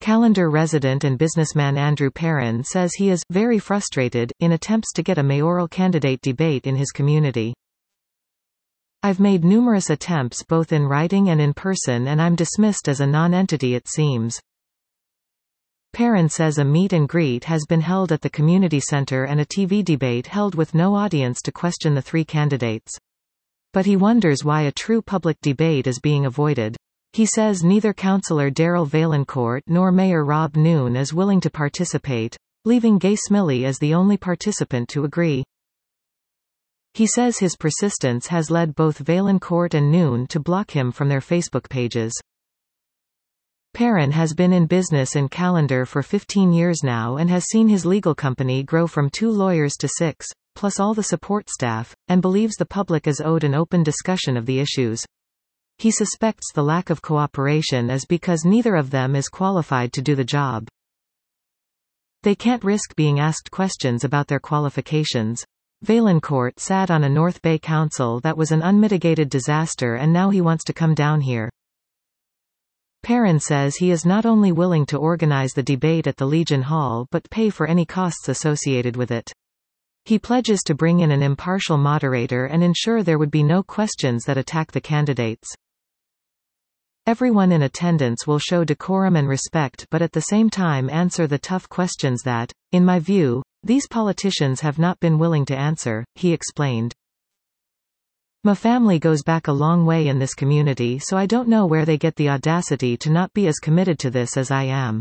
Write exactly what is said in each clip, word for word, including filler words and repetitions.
Callander resident and businessman Andrew Perrin says he is very frustrated in attempts to get a mayoral candidate debate in his community. I've made numerous attempts both in writing and in person and I'm dismissed as a non-entity it seems. Perrin says a meet and greet has been held at the community center and a T V debate held with no audience to question the three candidates. But he wonders why a true public debate is being avoided. He says neither Councillor Daryl Vaillancourt nor Mayor Rob Noone is willing to participate, leaving Gay Smillie as the only participant to agree. He says his persistence has led both Vaillancourt and Noone to block him from their Facebook pages. Perrin has been in business in Callander for fifteen years now and has seen his legal company grow from two lawyers to six, plus all the support staff, and believes the public is owed an open discussion of the issues. He suspects the lack of cooperation is because neither of them is qualified to do the job. They can't risk being asked questions about their qualifications. Vaillancourt sat on a North Bay council that was an unmitigated disaster and now he wants to come down here. Perrin says he is not only willing to organize the debate at the Legion Hall but pay for any costs associated with it. He pledges to bring in an impartial moderator and ensure there would be no questions that attack the candidates. Everyone in attendance will show decorum and respect but at the same time answer the tough questions that, in my view, these politicians have not been willing to answer, he explained. My family goes back a long way in this community so I don't know where they get the audacity to not be as committed to this as I am.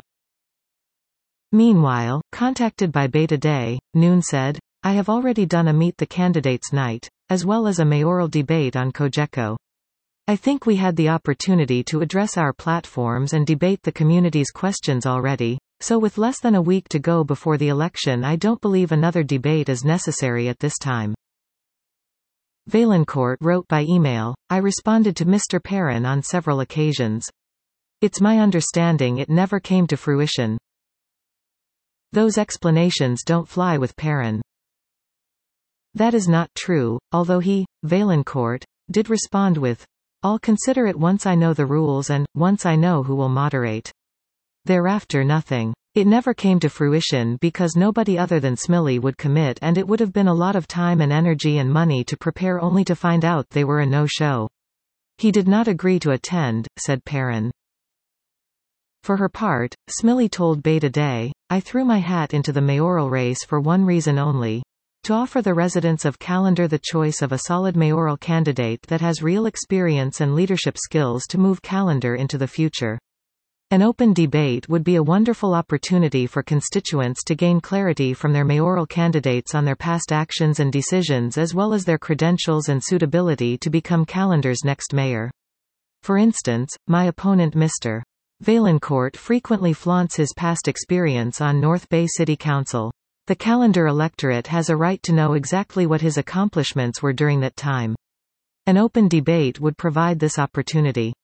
Meanwhile, contacted by Beta Day, Noone said, I have already done a Meet the Candidates night, as well as a mayoral debate on Cogeco. I think we had the opportunity to address our platforms and debate the community's questions already, so with less than a week to go before the election I don't believe another debate is necessary at this time. Vaillancourt wrote by email, I responded to Mister Perrin on several occasions. It's my understanding it never came to fruition. Those explanations don't fly with Perrin. That is not true, although he, Vaillancourt, did respond with, I'll consider it once I know the rules and, once I know who will moderate. Thereafter nothing. It never came to fruition because nobody other than Smillie would commit and it would have been a lot of time and energy and money to prepare only to find out they were a no-show. He did not agree to attend, said Perrin. For her part, Smillie told Beta Day, I threw my hat into the mayoral race for one reason only. To offer the residents of Callander the choice of a solid mayoral candidate that has real experience and leadership skills to move Callander into the future. An open debate would be a wonderful opportunity for constituents to gain clarity from their mayoral candidates on their past actions and decisions as well as their credentials and suitability to become Callander's next mayor. For instance, my opponent Mister Vaillancourt frequently flaunts his past experience on North Bay City Council. The Callander electorate has a right to know exactly what his accomplishments were during that time. An open debate would provide this opportunity.